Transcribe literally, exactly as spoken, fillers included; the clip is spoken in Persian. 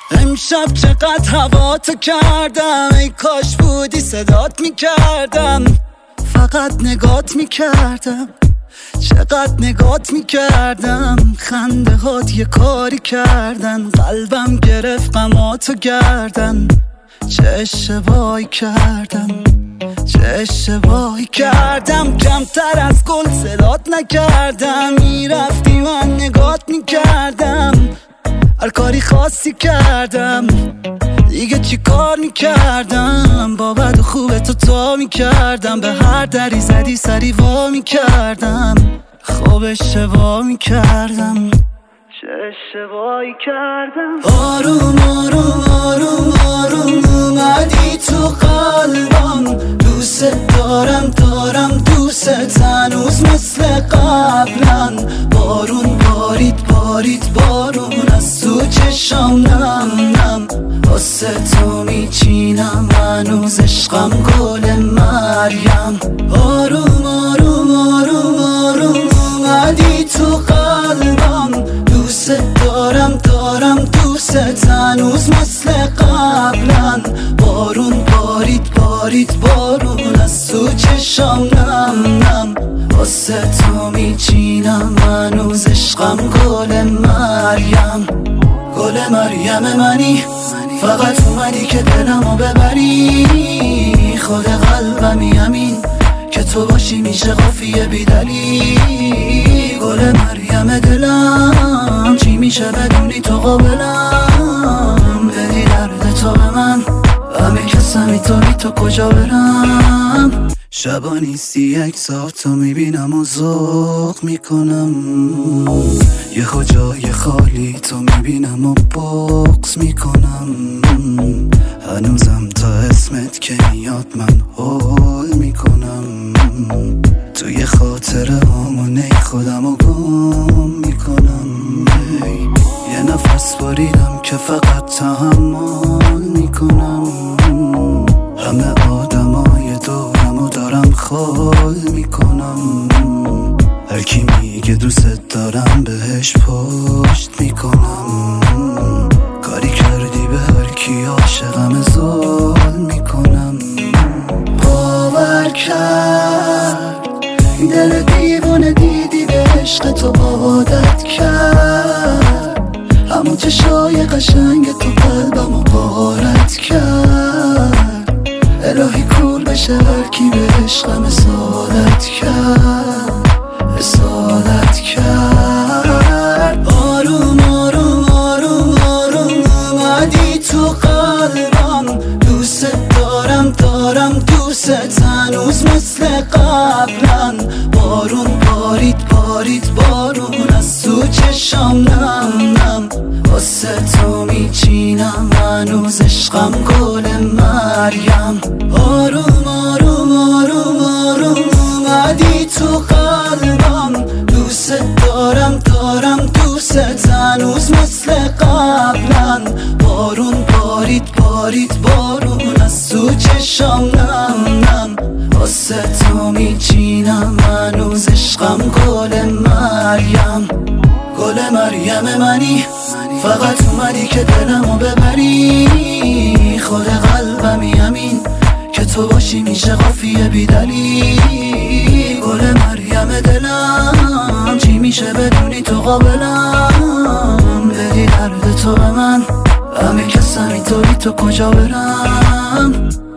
امشب چقدر هوا تو کردم، ای کاش بودی صدات میکردم، فقط نگات میکردم، چقدر نگات میکردم. خنده هات یه کاری کردن، قلبم گرفت غماتو گردن. چه اشتباهی کردم، چه اشتباهی کردم. کمتر از گل صدات نکردم، میرفتی من نگات میکردم، هر کاری خاصی کردم، دیگه چی کار میکردم. با بد و خوب تو تا میکردم، به هر دری زدی سری وا میکردم. خوب اشتباه میکردم، چه اشتباهی کردم. آروم آروم آروم آروم اومدی تو قلبم، دوست دارم دارم دوست هنوز مثل قبلا. بارون بارید بارید بارون از تو چشام نم نم، واسه تو میچینم هنوز عشقم گل مریم. آروم آروم آروم آروم اومدی تو قلبم، دوست دارم دارم دوست هنوز مثل قبلا. بارون بارید بارید بارون از تو چشام نم نم، واسه تو میچینم هنوز عشقم گل مریم. گل مریم منی، فقط اومدی که دلمو ببری. خود قلبمی همین که تو باشی میشه قافیه بیدلی. گل مریم دلم چی میشه بدونی تو قابلم، بدی درد تو به من، همه کسمی تو بی تو کجا برم. شبا نیستی یک ساعت تو میبینم و ذوق میکنم، یه جای خالی تو میبینم و بغض میکنم. هنوزم تا اسمت که میاد من هول میکنم، توی خاطره همونه خودم رو گم میکنم. یه نفس باریدم که فقط تحمل میکنم، همه آدمای دورم رو دارم خال میکنم. هر کی میگه دوست دارم بهش پشت میکنم، کاری کردی به هر کی عاشقم ظلم میکنم. باور کرد این دل دیوونه دیدی به عشق تو عادت کرد، همون چشای قشنگ تو قلبمو غارت کرد. الهی کول بشه هر کی به عشقم اصالت کرد، اصالت کرد. آروم آروم آروم آروم اومدی تو قلبم، دوست دارم دارم دوست هنوز مثل قبلا. بارون بارید بارید بارون از تو چشام نم نم، واسه تو میچینم هنوز عشقم گل مریم. آروم آروم آروم آروم اومدی تو قلبم، دوست دارم دارم دوست هنوز مثل قبلا. بارون بارید بارید بارون از تو چشام نم نم، واسه تو میچینم هنوز عشقم گل مریم. گل مریم منی، فقط اومدی که دلمو ببری. خود قلبمی همین که تو باشی میشه قافیه بیدلی. گل مریم دلم چی میشه بدونی تو قابلم، بدی درد تو به من، همه کسمی تو بی تو کجا برم.